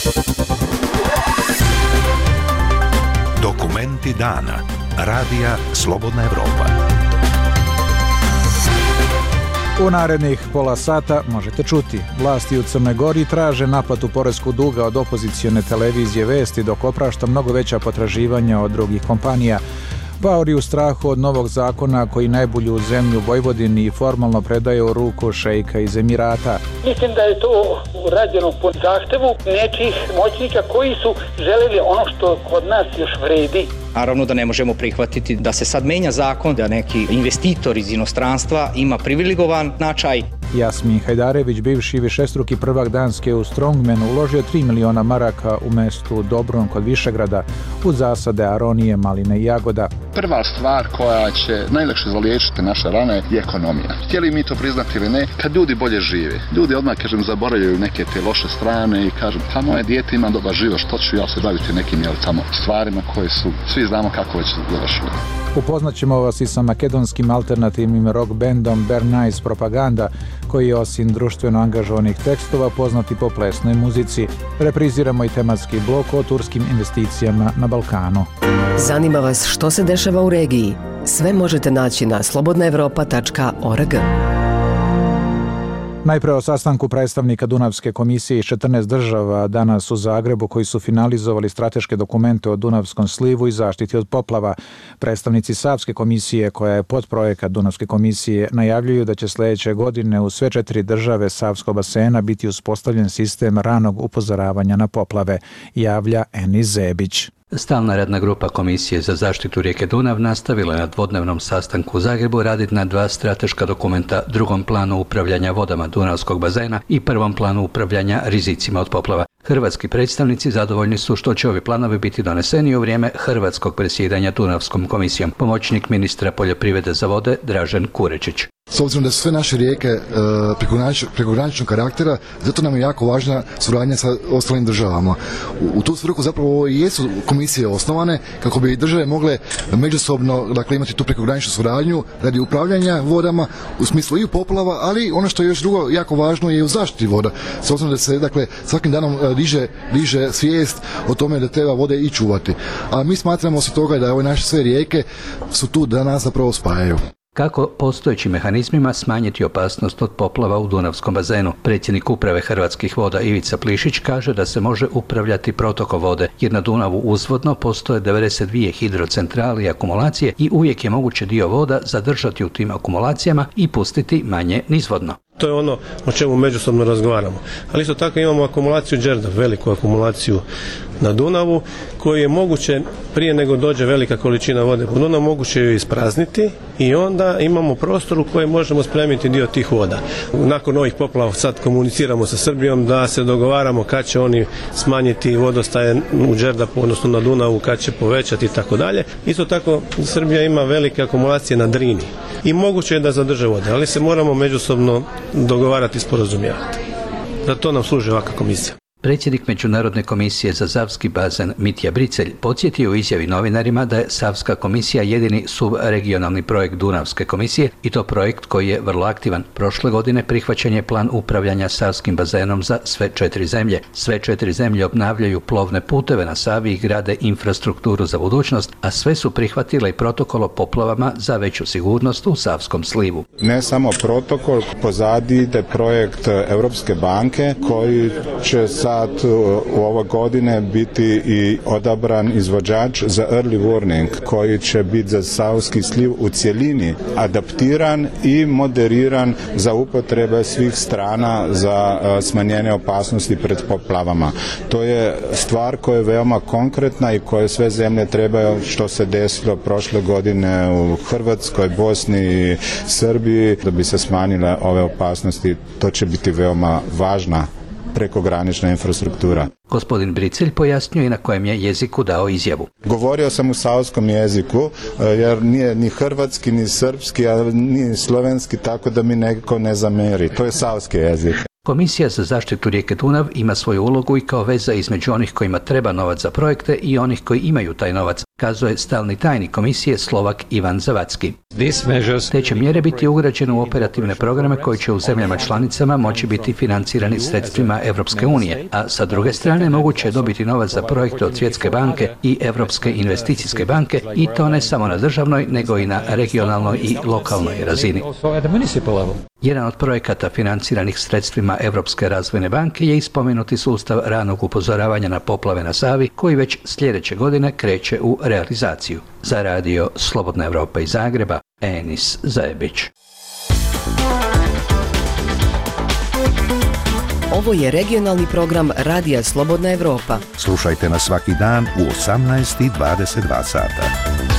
Dokumenti dana. Radija Slobodna Evropa. U narednih pola sata možete čuti. Vlasti u Crnoj Gori traže naplatu poreskog duga od opozicione televizije Vesti, dok oprašta mnogo veća potraživanja od drugih kompanija. Vauri u strahu od novog zakona koji najbolju zemlju Vojvodini formalno predaje u ruku šejka iz Emirata. Mislim da je to urađeno po zahtevu nečih moćnika koji su želeli ono što kod nas još vredi. Naravno da ne možemo prihvatiti da se sad menja zakon, da neki investitor iz inostranstva ima privilegovan značaj. Jasmin Hajdarević, bivši višestruki prvak Danske u Strongmanu, uložio 3 miliona maraka u mestu Dobron kod Višegrada u zasade aronije, maline i jagoda. Prva stvar koja će najlakše zaliječiti naše rane je ekonomija. Htjeli mi to priznati ili ne, kad ljudi bolje žive, ljudi odmah, zaboravljaju neke te loše strane i kažu, pa moje dijete ima dobar život, što ću ja se baviti nekim tamo stvarima koje su, svi znamo kako već završili. Upoznat ćemo vas i sa makedonskim alternativnim rock bandom Bernays Propaganda, koji je osim društveno angažovanih tekstova poznati po plesnoj muzici. Repriziramo i tematski blok o turskim investicijama na Balkanu. Zanima vas što se dešava u regiji? Sve možete naći na slobodnaevropa.org. Najpre o sastanku predstavnika Dunavske komisije iz 14 država danas u Zagrebu koji su finalizovali strateške dokumente o Dunavskom slivu i zaštiti od poplava. Predstavnici Savske komisije, koja je podprojekat Dunavske komisije, najavljuju da će sljedeće godine u sve 4 države Savskog basena biti uspostavljen sistem ranog upozoravanja na poplave, javlja Enis Zebić. Stalna radna grupa Komisije za zaštitu rijeke Dunav nastavila je na dvodnevnom sastanku u Zagrebu raditi na 2 strateška dokumenta, drugom planu upravljanja vodama Dunavskog bazena i prvom planu upravljanja rizicima od poplava. Hrvatski predstavnici zadovoljni su što će ovi planovi biti doneseni u vrijeme hrvatskog predsjedanja Dunavskom komisijom. Pomoćnik ministra poljoprivrede za vode Dražen Kurečić. S obzirom da su sve naše rijeke prekograničnog karaktera, zato nam je jako važna suradnja sa ostalim državama. U tu svrhu zapravo i jesu komisije osnovane kako bi države mogle međusobno imati tu prekograničnu suradnju radi upravljanja vodama u smislu i poplava, ali ono što je još drugo jako važno je u zaštiti voda. S obzirom da se svakim danom diže svijest o tome da treba vode i čuvati. A mi smatramo osim toga da ove naše sve rijeke su tu da nas zapravo spajaju. Kako postojećim mehanizmima smanjiti opasnost od poplava u Dunavskom bazenu? Predsjednik uprave Hrvatskih voda Ivica Plišić kaže da se može upravljati protokom vode, jer na Dunavu uzvodno postoje 92 hidrocentrale i akumulacije i uvijek je moguće dio voda zadržati u tim akumulacijama i pustiti manje nizvodno. To je ono o čemu međusobno razgovaramo. Ali isto tako imamo akumulaciju Đerdap, veliku akumulaciju na Dunavu, koju je moguće prije nego dođe velika količina vode po Dunavu, moguće ju isprazniti i onda imamo prostor u kojem možemo spremiti dio tih voda. Nakon ovih poplava sad komuniciramo sa Srbijom da se dogovaramo kad će oni smanjiti vodostaje u Đerdapu, odnosno na Dunavu, kad će povećati i tako dalje. Isto tako Srbija ima velike akumulacije na Drini i moguće je da zadrže vode, ali se moramo međusobno dogovarati i sporazumijevati. Za to nam služi ovakva komisija. Predsjednik Međunarodne komisije za Savski bazen Mitja Bricelj podsjetio u izjavi novinarima da je Savska komisija jedini subregionalni projekt Dunavske komisije i to projekt koji je vrlo aktivan. Prošle godine prihvaćen je plan upravljanja Savskim bazenom za sve 4 zemlje. Sve 4 zemlje obnavljaju plovne puteve na Savi i grade infrastrukturu za budućnost, a sve su prihvatile i protokol o poplavama za veću sigurnost u Savskom slivu. Ne samo protokol, pozadi ide projekt Europske banke koji će sad u ove godine biti i odabran izvođač za early warning koji će biti za Savski sliv u cjelini adaptiran i moderiran za upotrebe svih strana za smanjenje opasnosti pred poplavama. To je stvar koja je veoma konkretna i koje sve zemlje trebaju, što se desilo prošle godine u Hrvatskoj, Bosni i Srbiji, da bi se smanjile ove opasnosti. To će biti veoma važna prekogranična infrastruktura. Gospodin Bricelj pojasnio i na kojem je jeziku dao izjavu. Govorio sam u savskom jeziku, jer nije ni hrvatski, ni srpski, a ni slovenski, tako da mi neko ne zameri. To je savski jezik. Komisija za zaštitu rijeke Dunav ima svoju ulogu i kao veza između onih kojima treba novac za projekte i onih koji imaju taj novac. kazuje stalni tajnik komisije Slovak Ivan Zavacki. Te će mjere biti ugrađene u operativne programe koji će u zemljama članicama moći biti financirani sredstvima Europske unije, a sa druge strane moguće je dobiti novac za projekte od Svjetske banke i Europske investicijske banke, i to ne samo na državnoj nego i na regionalnoj i lokalnoj razini. Jedan od projekata financiranih sredstvima Europske razvojne banke je spomenuti sustav ranog upozoravanja na poplave na Savi, koji već sljedeće godine kreće u realizaciju. Za radio Slobodna Evropa iz Zagreba, Enis Zajebić. Ovo je regionalni program Radija Slobodna Evropa. Slušajte nas svaki dan u 18:22 sata.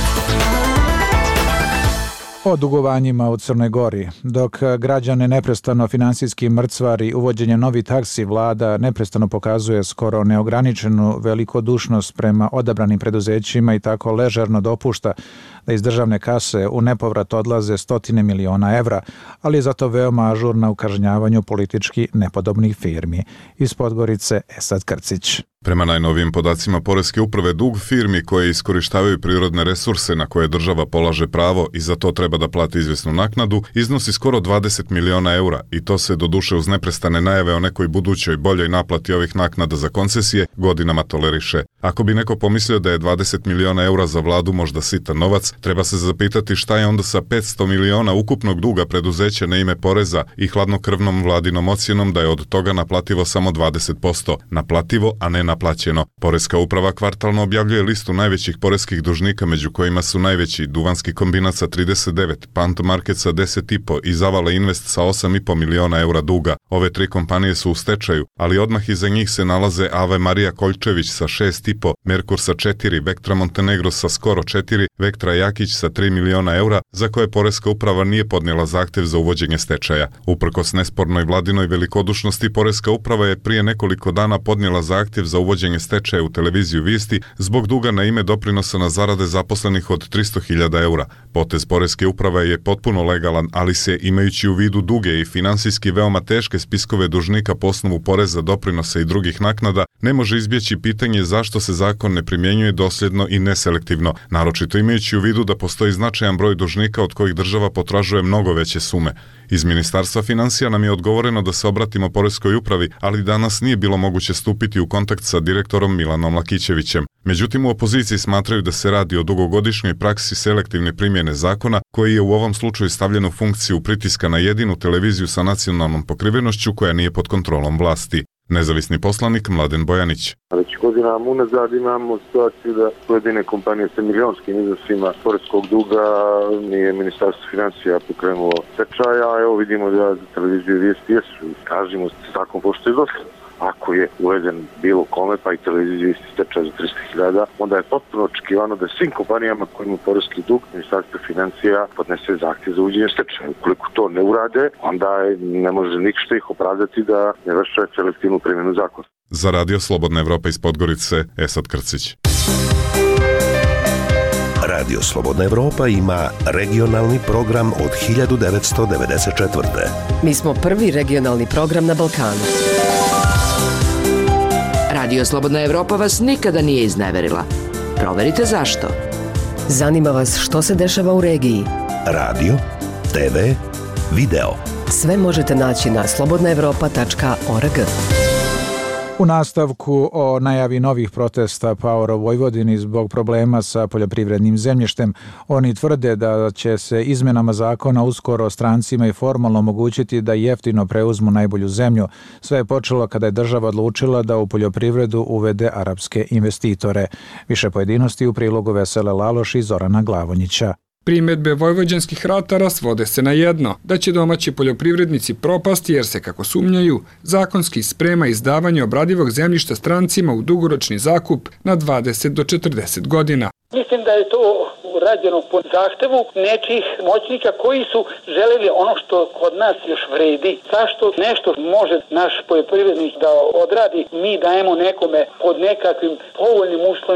O dugovanjima u Crnoj Gori. Dok građane neprestano finansijski mrcvari uvođenje novih taksi, vlada neprestano pokazuje skoro neograničenu velikodušnost prema odabranim preduzećima i tako ležerno dopušta da iz državne kase u nepovrat odlaze stotine miliona evra, ali je zato veoma ažurna u kažnjavanju politički nepodobnih firmi. Iz Podgorice Esad Krcić. Prema najnovijim podacima Poreske uprave, dug firmi koje iskorištavaju prirodne resurse na koje država polaže pravo i za to treba da plati izvjesnu naknadu, iznosi skoro 20 miliona eura, i to se doduše uz neprestane najave o nekoj budućoj boljoj naplati ovih naknada za koncesije godinama toleriše. Ako bi neko pomislio da je 20 miliona eura za vladu možda sitan novac, treba se zapitati šta je onda sa 500 miliona ukupnog duga preduzeća na ime poreza i hladnokrvnom vladinom ocjenom da je od toga naplativo samo 20%. Naplativo, a ne naplaćeno. Poreska uprava kvartalno objavljuje listu najvećih poreskih dužnika, među kojima su najveći Duvanski kombinat sa 39, Panto Market sa 10,5 i Zavala Invest sa 8,5 miliona eura duga. Ove tri kompanije su u stečaju, ali odmah iza njih se nalaze Ave Marija Koljčević sa 6,5, Merkur sa 4, Vektra Montenegro sa skoro 4, Vektra Jakić sa 3 miliona eura, za koje Poreska uprava nije podnijela zahtev za uvođenje stečaja. Uprkos nespornoj vladinoj velikodušnosti, Poreska uprava je prije nekoliko dana podnijela zahtjev za uvođenje stečaja u televiziju Visti zbog duga na ime doprinosa na zarade zaposlenih od 300.000 eura. Potez Poreske uprave je potpuno legalan, ali se, imajući u vidu duge i finansijski veoma teške spiskove dužnika po osnovu poreza, doprinosa i drugih naknada, ne može izbjeći pitanje zašto se zakon ne primjenjuje dosljedno i neselektivno, naročito imajući u vidu da postoji značajan broj dužnika od kojih država potražuje mnogo veće sume. Iz Ministarstva financija nam je odgovoreno da se obratimo Poreskoj upravi, ali danas nije bilo moguće stupiti u kontakt sa direktorom Milanom Lakićevićem. Međutim, u opoziciji smatraju da se radi o dugogodišnjoj praksi selektivne primjene zakona, koji je u ovom slučaju stavljen u funkciju pritiska na jedinu televiziju sa nacionalnom pokrivenošću koja nije pod kontrolom vlasti. Nezavisni poslanik Mladen Bojanić. Već godinama unazad imamo situaciju da pojedine kompanije sa milionskim iznosima poreskog duga nije Ministarstvo financija pokrenulo stečaja, a evo vidimo da za televiziju Vijesti jesu. Kažemo se zakon pošto je dosljedno. Ako je uveden bilo kome, pa i televiziji isti stečaj za 300.000, onda je potpuno očekivano da svim kompanijama koji imaju poreski dug Ministarstvo financija podnese zahtjev za uvođenje stečaja. Ukoliko to ne urade, onda ne može ništa ih opravdati da ne vrše selektivnu primjenu zakona. Za radio Slobodna Evropa iz Podgorice, Esad Krcić. Radio Slobodna Evropa ima regionalni program od 1994. Mi smo prvi regionalni program na Balkanu. Radio Slobodna Evropa vas nikada nije izneverila. Proverite zašto. Zanima vas što se dešava u regiji. Radio, TV, video. Sve možete naći na slobodnaevropa.org. U nastavku o najavi novih protesta Power of Vojvodini zbog problema sa poljoprivrednim zemljištem, oni tvrde da će se izmenama zakona uskoro strancima i formalno omogućiti da jeftino preuzmu najbolju zemlju. Sve je počelo kada je država odlučila da u poljoprivredu uvede arapske investitore. Više pojedinosti u prilogu Vesele Laloš i Zorana Glavonjića. Primjedbe vojvođanskih ratara svode se na jedno, da će domaći poljoprivrednici propasti jer se, kako sumnjaju, zakonski sprema izdavanje obradivog zemljišta strancima u dugoročni zakup na 20 do 40 godina. Mislim da je to rađeno po zahtevu nečih moćnika koji su želeli ono što kod nas još vredi. Zašto nešto može naš poljoprivrednik da odradi, mi dajemo nekome pod nekakvim povoljnim uslovima.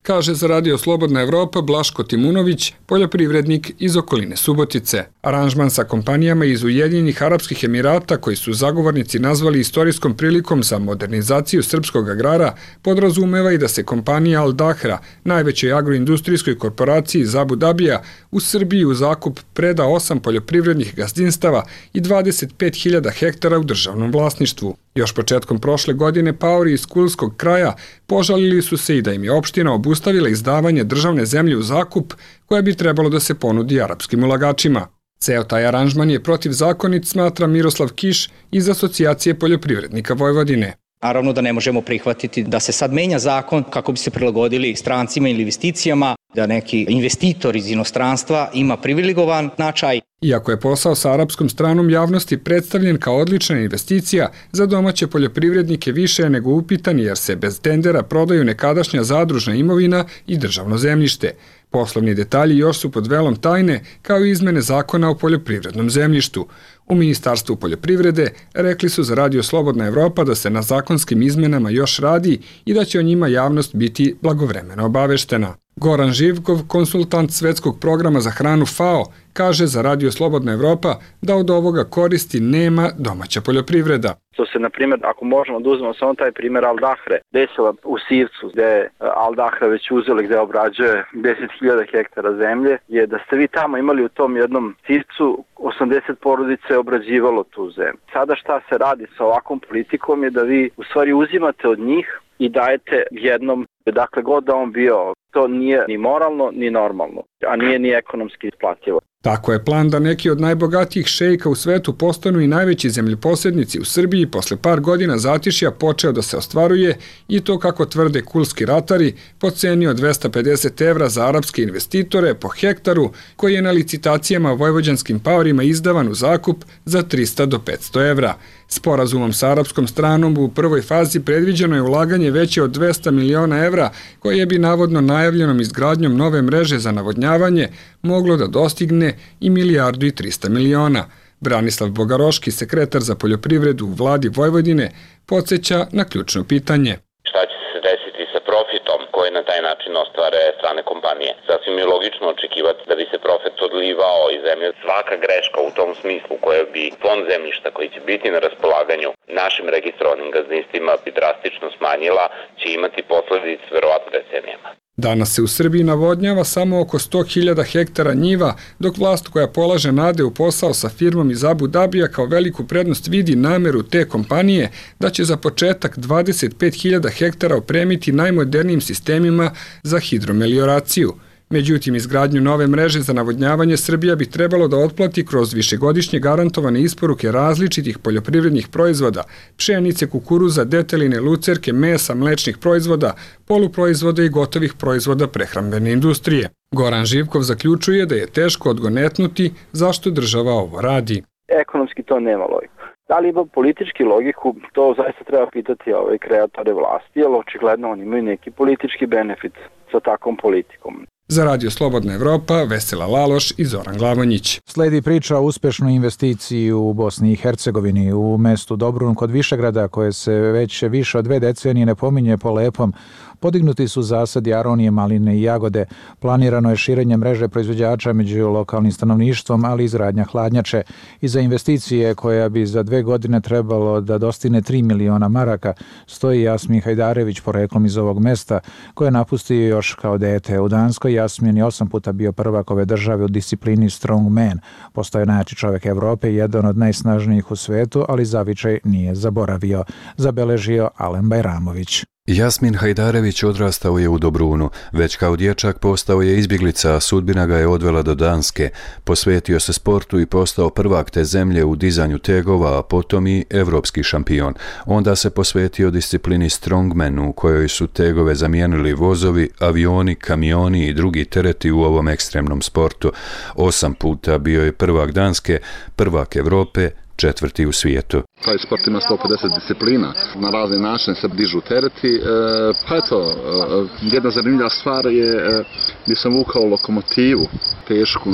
kaže za Radio Slobodna Evropa Blaško Timunović, poljoprivrednik iz okoline Subotice. Aranžman sa kompanijama iz Ujedinjenih Arapskih Emirata, koji su zagovornici nazvali istorijskom prilikom za modernizaciju srpskog agrara, podrazumeva i da se kompanija Al Dahra, najvećoj agroindustrijskoj korporaciji iz Abu Dabija, u Srbiji u zakup preda 8 poljoprivrednih gazdinstava i 25.000 hektara u državnom vlasništvu. Još početkom prošle godine paori iz Kulskog kraja požalili su se i da im je opština obustavila izdavanje državne zemlje u zakup koja bi trebalo da se ponudi arapskim ulagačima. Ceo taj aranžman je protivzakonit, smatra Miroslav Kiš iz Asocijacije poljoprivrednika Vojvodine. Naravno da ne možemo prihvatiti da se sad menja zakon kako bi se prilagodili strancima ili investicijama, da neki investitor iz inostranstva ima privilegovan značaj. Iako je posao sa arapskom stranom javnosti predstavljen kao odlična investicija, za domaće poljoprivrednike više je nego upitan jer se bez tendera prodaju nekadašnja zadružna imovina i državno zemljište. Poslovni detalji još su pod velom tajne, kao i izmene zakona o poljoprivrednom zemljištu. U Ministarstvu poljoprivrede rekli su za Radio Slobodna Evropa da se na zakonskim izmenama još radi i da će o njima javnost biti blagovremeno obaveštena. Goran Živkov, konsultant Svetskog programa za hranu FAO, kaže za Radio Slobodna Evropa da od ovoga koristi nema domaća poljoprivreda. To se, na primjer, ako možemo da uzmemo samo taj primjer Al Dahre, desila u Sivcu, gde je Al Dahra već uzeli, gde obrađuje 10.000 hektara zemlje, je da ste vi tamo imali u tom jednom Sivcu 80 porodice obrađivalo tu zemlju. Sada šta se radi sa ovakvom politikom je da vi u stvari uzimate od njih i dajete jednom, dakle god da on bio, to nije ni moralno ni normalno, a nije ni ekonomski isplativo. Tako je plan da neki od najbogatijih šejka u svetu postanu i najveći zemljoposjednici u Srbiji posle par godina zatišja počeo da se ostvaruje i to, kako tvrde kulski ratari, po ceni od 250 evra za arapske investitore po hektaru, koji je na licitacijama vojvođanskim paorima izdavan u zakup za 300 do 500 evra. Sporazumom sa arapskom stranom u prvoj fazi predviđeno je ulaganje veće od 200 miliona evra, koje bi navodno najavljenom izgradnjom nove mreže za navodnjavanje moglo da dostigne i 1.300 miliona. Branislav Bogaroški, sekretar za poljoprivredu u vladi Vojvodine, podsjeća na ključno pitanje. Šta će se desiti sa profitom koji na taj način ostvare strane kompanije? Sasvim je logično očekivati da bi se profit odlivao iz zemlje. Svaka greška u tom smislu koja bi fond zemljišta koji će biti na raspolaganju našim registrovanim gazdinstvima bi drastično smanjila, će imati posledice verovatno decenijama. Danas se u Srbiji navodnjava samo oko 100.000 hektara njiva, dok vlast koja polaže nade u posao sa firmom iz Abu Dabija kao veliku prednost vidi nameru te kompanije da će za početak 25.000 hektara opremiti najmodernijim sistemima za hidromelioraciju. Međutim, izgradnju nove mreže za navodnjavanje Srbija bi trebalo da otplati kroz višegodišnje garantovane isporuke različitih poljoprivrednih proizvoda, pšenice, kukuruza, deteline, lucerke, mesa, mlečnih proizvoda, poluproizvoda i gotovih proizvoda prehrambene industrije. Goran Živkov zaključuje da je teško odgonetnuti zašto država ovo radi. Ekonomski to nema logiku. Da li ima politički logiku, to zaista treba pitati kreatore vlasti, jer očigledno oni imaju neki politički benefit sa takvom politikom. Za Radio Slobodna Evropa, Vesela Laloš i Zoran Glavonjić. Sledi priča o uspešnoj investiciji u Bosni i Hercegovini. U mestu Dobrun kod Višegrada, koje se već više od 2 decenije ne pominje po lepom, podignuti su zasadi aronije, maline i jagode. Planirano je širenje mreže proizvođača među lokalnim stanovništvom, ali i izgradnja hladnjače. Iza investicije, koja bi za 2 godine trebalo da dostigne 3 miliona maraka, stoji Jasmin Hajdarević, poreklom iz ovog mesta, koje je napustio još kao dete. U Danskoj Jasmin je 8 puta bio prvak ove države u disciplini Strongman. Postao je najjači čovjek Evrope i jedan od najsnažnijih u svetu, ali zavičaj nije zaboravio, zabeležio Alen Bajramović. Jasmin Hajdarević odrastao je u Dobrunu. Već kao dječak postao je izbjeglica, a sudbina ga je odvela do Danske. Posvetio se sportu i postao prvak te zemlje u dizanju tegova, a potom i evropski šampion. Onda se posvetio disciplini Strongman, u kojoj su tegove zamijenili vozovi, avioni, kamioni i drugi tereti u ovom ekstremnom sportu. 8 puta bio je prvak Danske, prvak Evrope, 4. u svijetu. Taj sport ima 150 disciplina, na razne načine se dižu tereti. Pa eto, jedna zanimljiva stvar je gdje sam vukao lokomotivu tešku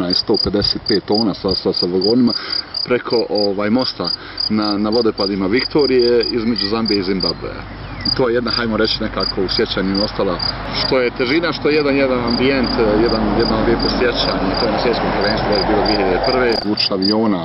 155 tona sa vagonima preko mosta na vodopadima Viktorije između Zambije i Zimbabve. to je jedna, hajmo reći, nekako u sjećanju ostala, što je težina, što je jedan ambijent, jedan lijepo sjećanje. To je na svjetskom prvenstvu bilo 2001. Vuč aviona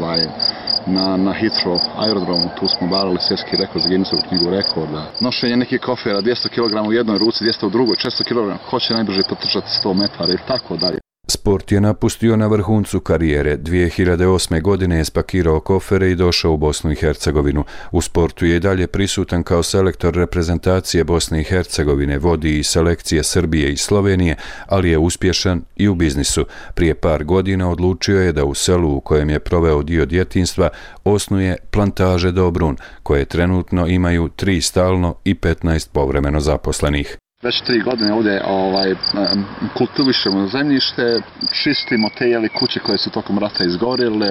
na Heathrow aerodromu, tu smo barali svjetski rekord za Guinnessovu knjigu rekorda. Nošenje nekih kofera, 200 kg u jednoj ruci, 200 u drugoj, 400 kg, ko će najbrže potrčati 100 metara i tako dalje. Sport je napustio na vrhuncu karijere. 2008. godine je spakirao kofere i došao u Bosnu i Hercegovinu. U sportu je i dalje prisutan kao selektor reprezentacije Bosne i Hercegovine, vodi i selekcije Srbije i Slovenije, ali je uspješan i u biznisu. Prije par godina odlučio je da u selu u kojem je proveo dio djetinjstva osnuje plantaže Dobrun, koje trenutno imaju 3 stalno i 15 povremeno zaposlenih. Već 3 godine ovdje kultivišemo zemljište, čistimo te kuće koje su tokom rata izgorile.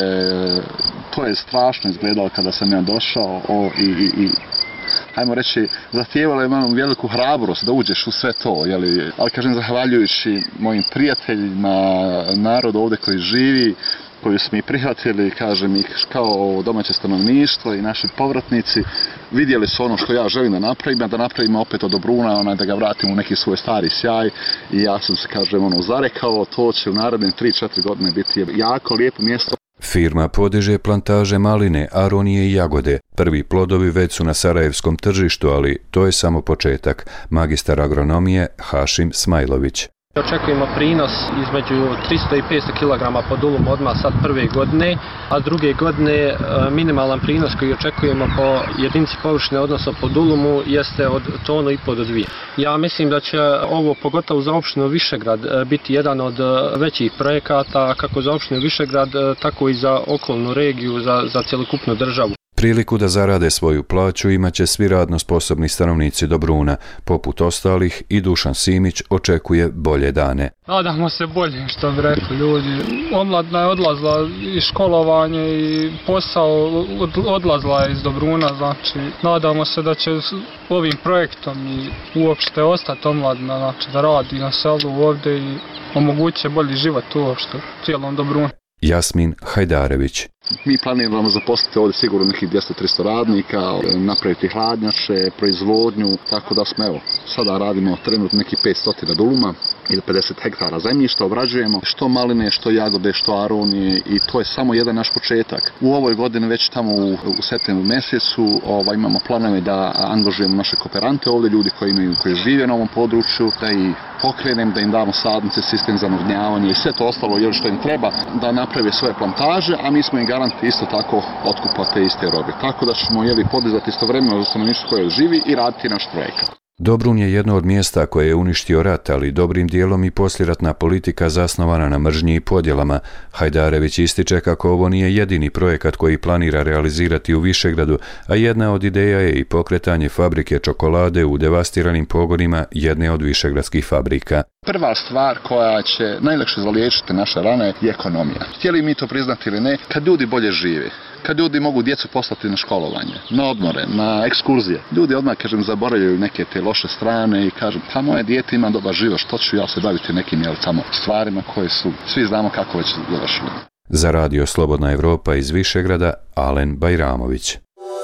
To je strašno izgledalo kada sam ja došao i hajmo reći, zahtijevalo je malo veliku hrabrost da uđeš u sve to, ali kažem, zahvaljujući mojim prijateljima, narodu ovdje koji živi, koju smo i prihvatili, kažem, i kao domaće stanovništvo i naši povratnici, vidjeli su ono što ja želim da napravimo opet od Dobruna, da ga vratimo u neki svoj stari sjaj i ja sam se, kažem, zarekao, to će u naredne 3-4 godine biti jako lijepo mjesto. Firma podiže plantaže maline, aronije i jagode. Prvi plodovi već su na sarajevskom tržištu, ali to je samo početak. Magistar agronomije Hašim Smajlović. Očekujemo prinos između 300 i 500 kg po dulumu odmah sad prve godine, a druge godine minimalan prinos koji očekujemo po jedinici površine, odnosno po dulumu, jeste od 1,5 tonu do 2. Ja mislim da će ovo, pogotovo za opštinu Višegrad, biti jedan od većih projekata, kako za opštinu Višegrad, tako i za okolnu regiju, za cjelokupnu državu. Priliku da zarade svoju plaću imaće svi radno sposobni stanovnici Dobruna. Poput ostalih i Dušan Simić očekuje bolje dane. Nadamo se bolje, što bi rekli ljudi. Omladina je odlazila i školovanje i posao odlazila je iz Dobruna, znači nadamo se da će ovim projektom i uopšte ostati omladina, znači da radi na selu ovdje i omoguće bolji život uopšte u cijelom Dobrunu. Jasmin Hajdarević. Mi planiramo zaposliti ovdje sigurno nekih 200-300 radnika, napraviti hladnjače, proizvodnju, tako da smo, sada radimo trenutno nekih 500 duluma ili 50 hektara zemljišta, obrađujemo što maline, što jagode, što aronije i to je samo jedan naš početak. U ovoj godini već tamo u septembru mjesecu imamo planove da angažujemo naše kooperante ovdje, ljudi koji žive na ovom području, da ih pokrenem, da im damo sadnice, sistem za navodnjavanje i sve to ostalo što im treba da naprave svoje plantaže, a mi smo im garanti isto tako otkupa te iste robe. Tako da ćemo podizati istovremeno za stanovništvo koje živi i raditi naš projekat. Dobrun je jedno od mjesta koje je uništio rat, ali dobrim dijelom i poslijeratna politika zasnovana na mržnji i podjelama. Hajdarević ističe kako ovo nije jedini projekat koji planira realizirati u Višegradu, a jedna od ideja je i pokretanje fabrike čokolade u devastiranim pogonima jedne od višegradskih fabrika. Prva stvar koja će najlakše zaliječiti naše rane je ekonomija. Htjeli mi to priznati ili ne, kad ljudi bolje žive, kad ljudi mogu djecu poslati na školovanje, na odmore, na ekskurzije, ljudi odmah, kažem, zaboravljaju neke te loše strane i kažem, pa moje dijete ima dobar život, što ću ja se baviti nekim tamo stvarima koje su, svi znamo kako već završili. Za Radio Slobodna Evropa iz Višegrada, Alen Bajramović.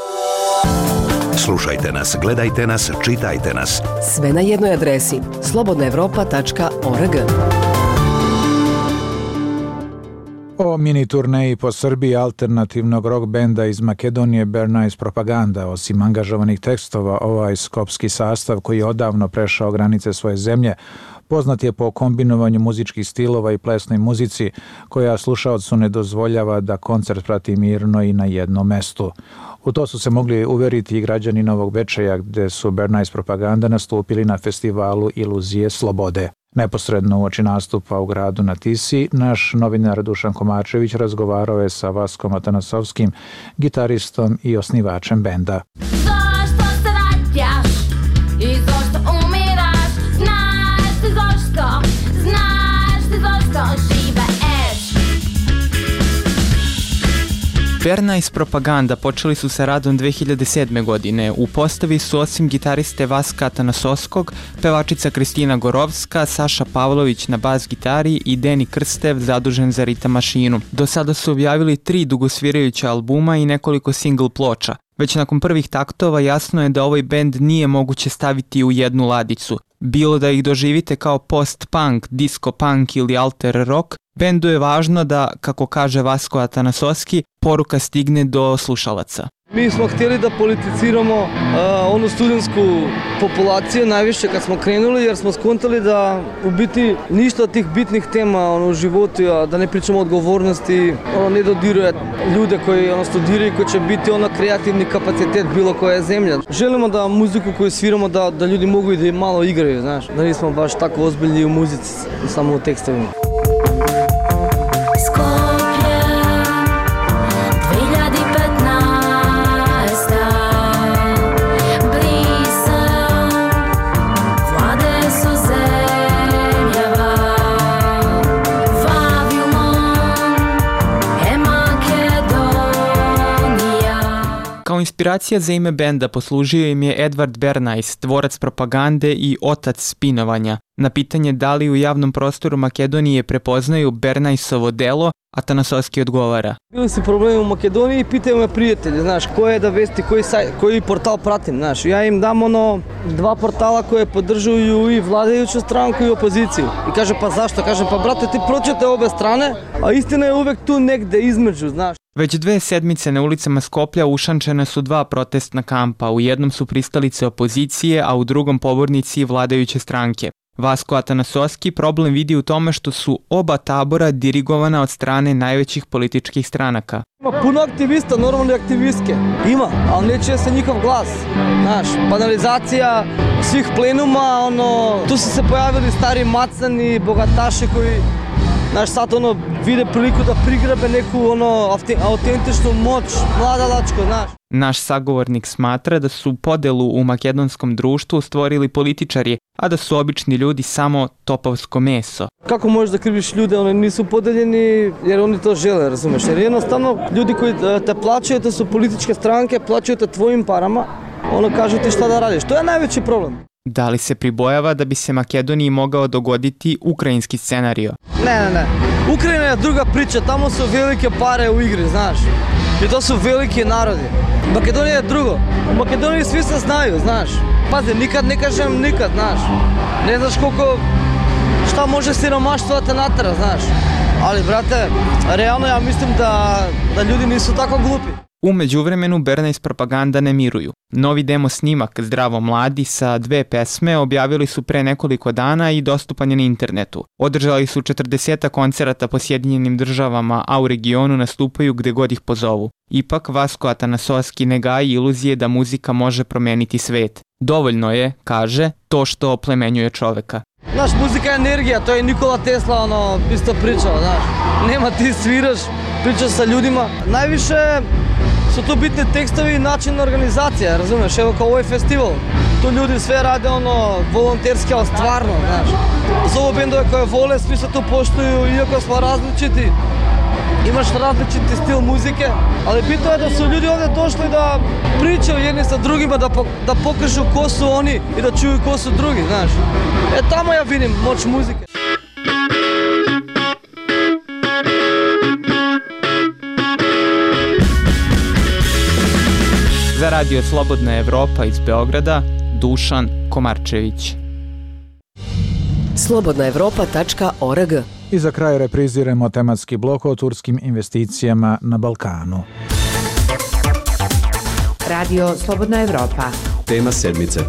Slušajte nas, gledajte nas, čitajte nas. Sve na jednoj adresi slobodnaevropa.org. O mini turneji po Srbiji alternativnog rock benda iz Makedonije Bernays Propaganda. Osim angažovanih tekstova, ovaj skopski sastav koji je odavno prešao granice svoje zemlje, poznat je po kombinovanju muzičkih stilova i plesnoj muzici, koja slušaocu ne dozvoljava da koncert prati mirno i na jednom mestu. U to su se mogli uveriti i građani Novog Bečeja, gde su Bernays Propaganda nastupili na festivalu Iluzije slobode. Neposredno uoči nastupa u gradu na Tisi, naš novinar Dušan Komačević razgovarao je sa Vaskom Atanasovskim, gitaristom i osnivačem benda. Zašto se vraćaš i zašto umiraš? Znaš ti zašto žive eš? Bernays Propaganda počeli su sa radom 2007. godine. U postavi su osim gitariste Vaska Atanasovskog, pevačica Kristina Gorovska, Saša Pavlović na bas gitari i Deni Krstev zadužen za ritam mašinu. Do sada su objavili 3 dugosvirajuća albuma i nekoliko single ploča. Već nakon prvih taktova jasno je da ovaj bend nije moguće staviti u jednu ladicu. Bilo da ih doživite kao post-punk, disco-punk ili alter rock, bendu je važno da, kako kaže Vasko Atanasoski, poruka stigne do slušalaca. Mi smo htjeli da politiciramo onu studentsku populaciju najviše kad smo krenuli, jer smo skontali da u biti ništa od tih bitnih tema u životu, da ne pričamo o odgovornosti, ne dodiruje ljude koji studiraju, koji će biti kreativni kapacitet bilo koja zemlja. Želimo da muziku koju sviramo da ljudi mogu i da malo igraju, znaš, da nismo baš tako ozbiljni u muzici, samo u tekstovima. Kao inspiracija za ime benda poslužio im je Edvard Bernays, tvorac propagande i otac spinovanja. Na pitanje da li u javnom prostoru Makedonije prepoznaju Bernaysovo delo, Atanasoski odgovara. Bili su problemi u Makedoniji i pitaju me prijatelji, znaš, koje da vesti, koji portal pratim, znaš. Ja im dam 2 portala koje podržuju i vladajuću stranku i opoziciju. I kaže, pa zašto? Kaže, pa brate, ti pročite obe strane, a istina je uvek tu negde između, znaš. Već 2 sedmice na ulicama Skoplja ušančene su 2 protestna kampa. U jednom su pristalice opozicije, a u drugom pobornici vladajuće stranke. Vasko Atanasoski problem vidi u tome što su oba tabora dirigovana od strane najvećih političkih stranaka. Ima puno aktivista, normalne aktivistke. Ima, ali ne čuje se njihov glas. Znaš, banalizacija svih plenuma, tu su se pojavili stari macani, bogataši koji, znaš, sad vide priliku da prigrabe neku autentičnu moć, mladalačko, znaš. Naš sagovornik smatra da su podelu u makedonskom društvu stvorili političari, a da su obični ljudi samo topovsko meso. Kako možeš da kriviš ljude, oni nisu podeljeni jer oni to žele, razumeš? Jer jednostavno ljudi koji te plaćaju, to su političke stranke, plaćaju te tvojim parama, kažu ti šta da radiš. To je najveći problem. Da li se pribojava da bi se Makedoniji mogao dogoditi ukrajinski scenario? Ne. Ukrajina je druga priča, tamo su velike pare u igri, znaš. I to su veliki narodi. Makedonija je drugo. U Makedoniji svi se znaju, znaš. Pazi, nikad ne kažem nikad, znaš. Ne znaš šta može siromaštvo da te natera, znaš. Ali, brate, realno ja mislim da ljudi nisu tako glupi. U međuvremenu Bernays propaganda ne miruju. Novi demo snimak Zdravo mladi sa 2 pesme objavili su pre nekoliko dana i dostupan je na internetu. Održali su 40 koncerata po Sjedinjenim državama, a u regionu nastupaju gde god ih pozovu. Ipak Vasko Atanasoski ne gaji iluzije da muzika može promeniti svet. Dovoljno je, kaže, to što oplemenjuje čoveka. Znaš, muzika je energija, to je Nikola Tesla isto pričao, znaš. Nema, ti sviraš, pričaš sa ljudima. Najviše su tu bitni tekstovi i način organizacije, razumiješ? Evo kao ovaj festival, tu ljudi sve rade volonterski, ali stvarno, znaš. Zovu bendove koje vole, svi se tu poštuju, iako smo različiti. Imaš različiti stil muzike, ali bitno je da su ljudi ovdje došli da pričaju jedni sa drugima, da pokažu ko su oni i da čuju ko su drugi, znaš. Tamo ja vidim moć muzike. Za radio Slobodna Evropa iz Beograda, Dušan Komarčević. slobodnaevropa.org. I za kraj repriziramo tematski blok o turskim investicijama na Balkanu. Radio Slobodna Evropa. Tema sedmice.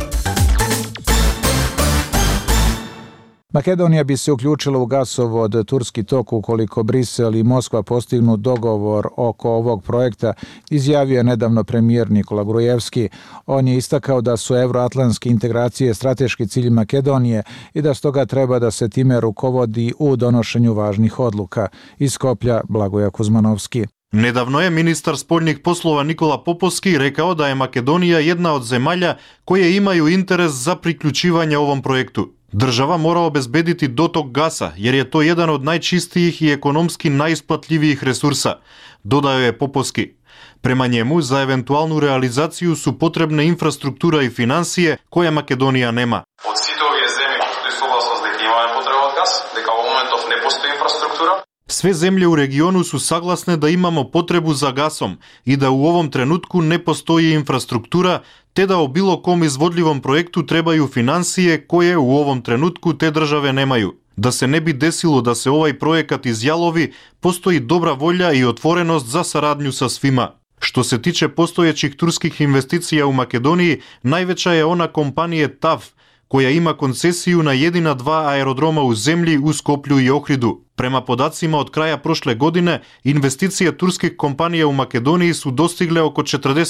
Makedonija bi se uključila u gasovod Turski tok ukoliko Brisel i Moskva postignu dogovor oko ovog projekta, izjavio je nedavno premijer Nikola Grujevski. On je istakao da su evroatlantske integracije strateški cilj Makedonije i da stoga treba da se time rukovodi u donošenju važnih odluka. Iz Skoplja Blagoja Kuzmanovski. Nedavno je ministar spoljnih poslova Nikola Popovski rekao da je Makedonija jedna od zemalja koje imaju interes za priključivanje ovom projektu. Država mora obezbediti dotok gasa, jer je to jedan od najčistijih i ekonomski najisplatljivijih resursa, dodao je Popovski. Prema njemu, za eventualnu realizaciju su potrebne infrastruktura i finansije koje Makedonija nema. Od svih ovih zemlji postoji suglasnost da imaju potreban gas, da u momentov ne postoji infrastruktura. Sve zemlje u regionu su saglasne da imamo potrebu za gasom i da u ovom trenutku ne postoji infrastruktura, te da o bilo kom izvodljivom projektu trebaju financije koje u ovom trenutku te države nemaju. Da se ne bi desilo da se ovaj projekat izjalovi, postoji dobra volja i otvorenost za saradnju sa svima. Što se tiče postojećih turskih investicija u Makedoniji, najveća je ona kompanije TAV, koja ima koncesiju na jedina 2 aerodroma u zemlji u Skoplju i Ohridu. Prema podacima od kraja prošle godine, investicije turskih kompanija u Makedoniji su dostigle oko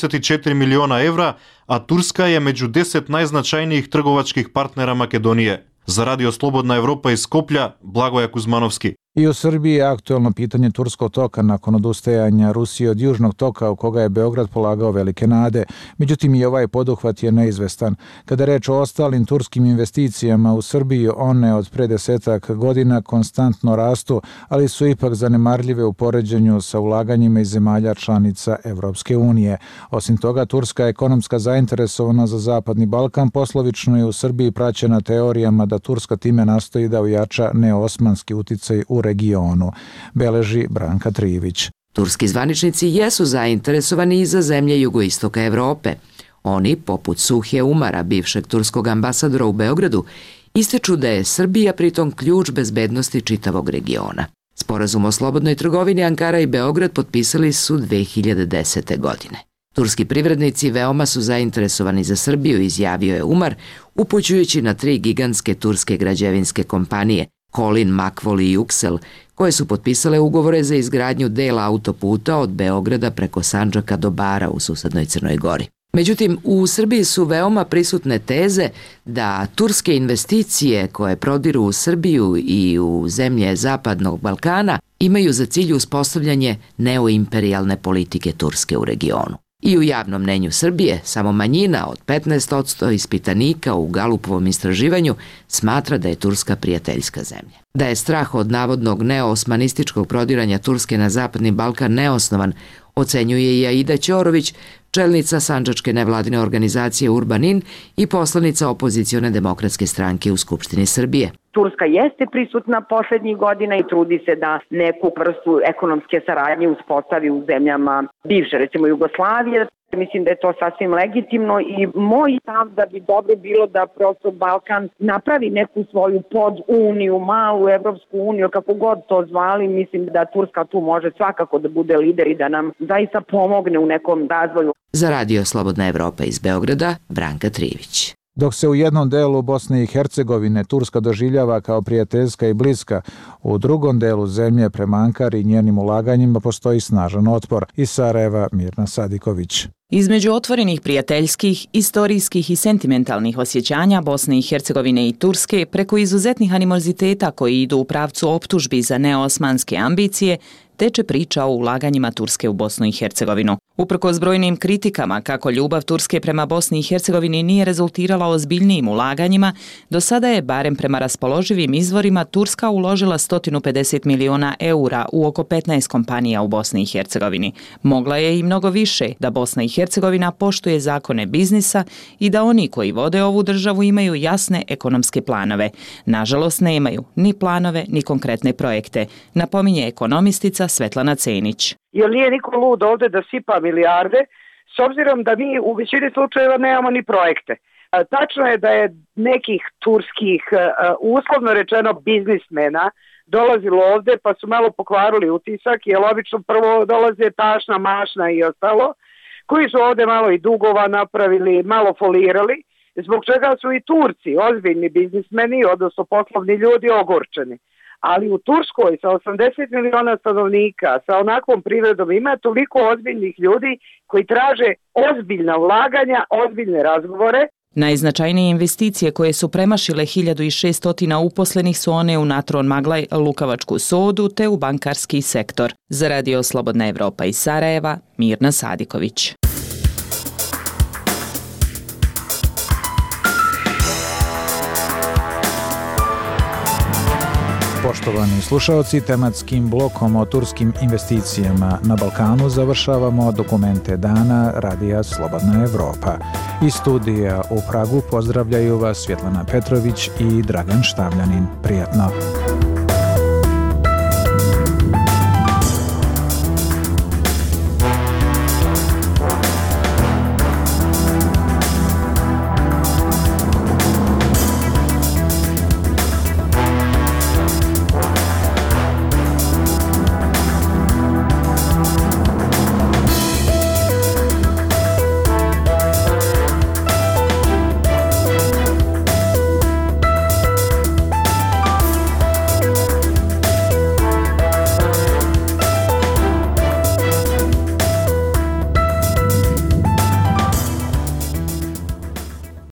44 miliona evra, a Turska je među 10 najznačajnijih trgovačkih partnera Makedonije. Za Radio Slobodna Evropa iz Skoplja, Blagoje Kuzmanovski. I u Srbiji je aktuelno pitanje turskog toka nakon odustajanja Rusije od južnog toka u koga je Beograd polagao velike nade. Međutim, i ovaj poduhvat je neizvestan. Kada je reč o ostalim turskim investicijama u Srbiji, one od pre 10 godina konstantno rastu, ali su ipak zanemarljive u poređenju sa ulaganjima iz zemalja članica Evropske unije. Osim toga, turska ekonomska zainteresovana za Zapadni Balkan poslovično je u Srbiji praćena teorijama da Turska time nastoji da ojača neosmanski uticaj u regionu, beleži Branka Trivić. Turski zvaničnici jesu zainteresovani i za zemlje jugoistoka Evrope. Oni, poput Suhe Umara, bivšeg turskog ambasadora u Beogradu, ističu da je Srbija pritom ključ bezbednosti čitavog regiona. Sporazum o slobodnoj trgovini Ankara i Beograd potpisali su 2010. godine. Turski privrednici veoma su zainteresovani za Srbiju, izjavio je Umar, upućujući na 3 gigantske turske građevinske kompanije, Kolin, Makvol i Juksel, koje su potpisale ugovore za izgradnju dela autoputa od Beograda preko Sandžaka do Bara u susednoj Crnoj Gori. Međutim, u Srbiji su veoma prisutne teze da turske investicije koje prodiru u Srbiju i u zemlje Zapadnog Balkana imaju za cilj uspostavljanje neoimperijalne politike Turske u regionu. I u javnom mnenju Srbije samo manjina od 15% ispitanika u Galupovom istraživanju smatra da je Turska prijateljska zemlja. Da je strah od navodnog neoosmanističkog prodiranja Turske na Zapadni Balkan neosnovan, ocenjuje i Aida Ćorović, čelnica sandžačke nevladine organizacije Urbanin i poslanica opozicione demokratske stranke u Skupštini Srbije. Turska jeste prisutna poslednjih godina i trudi se da neku vrstu ekonomske saradnje uspostavi u zemljama bivše, recimo Jugoslavije. Mislim da je to sasvim legitimno i moj stav da bi dobro bilo da prosto Balkan napravi neku svoju poduniju, malu Evropsku uniju, kako god to zvali. Mislim da Turska tu može svakako da bude lider i da nam zaista pomogne u nekom razvoju. Za Radio Slobodna Evropa iz Beograda, Branka Trivić. Dok se u jednom delu Bosne i Hercegovine Turska doživljava kao prijateljska i bliska, u drugom delu zemlje prema Ankari i njenim ulaganjima postoji snažan otpor. Iz Sarajeva, Mirna Sadiković. Između otvorenih prijateljskih, istorijskih i sentimentalnih osjećanja Bosne i Hercegovine i Turske preko izuzetnih animoziteta koji idu u pravcu optužbi za neosmanske ambicije, teče priča o ulaganjima Turske u Bosnu i Hercegovinu. Uprkos brojnim kritikama kako ljubav Turske prema Bosni i Hercegovini nije rezultirala ozbiljnijim ulaganjima, do sada je, barem prema raspoloživim izvorima, Turska uložila 150 miliona eura u oko 15 kompanija u Bosni i Hercegovini. Mogla je i mnogo više da Bosna i Hercegovina poštuje zakone biznisa i da oni koji vode ovu državu imaju jasne ekonomske planove. Nažalost, nemaju ni planove ni konkretne projekte, napominje ekonomistica Svetlana Cenić. Jer nije niko lud ovde da sipa milijarde, s obzirom da mi u većini slučajeva nemamo ni projekte. Tačno je da je nekih turskih, uslovno rečeno, biznismena dolazilo ovde pa su malo pokvarili utisak, jer obično prvo dolaze tašna, mašna i ostalo, koji su ovde malo i dugova napravili, malo folirali, zbog čega su i Turci, ozbiljni biznismeni, odnosno poslovni ljudi, ogorčeni. Ali u Turskoj sa 80 miliona stanovnika, sa onakvom privredom ima toliko ozbiljnih ljudi koji traže ozbiljna ulaganja, ozbiljne razgovore. Najznačajnije investicije koje su premašile 1600 uposlenih su one u Natron Maglaj, Lukavačku sodu te u bankarski sektor. Za Radio Slobodna Evropa iz Sarajeva, Mirna Sadiković. Poštovani slušalci, tematskim blokom o turskim investicijama na Balkanu završavamo dokumente dana Radija Slobodna Evropa. Iz studija u Pragu pozdravljaju vas Svjetlana Petrović i Dragan Štavljanin. Prijatno!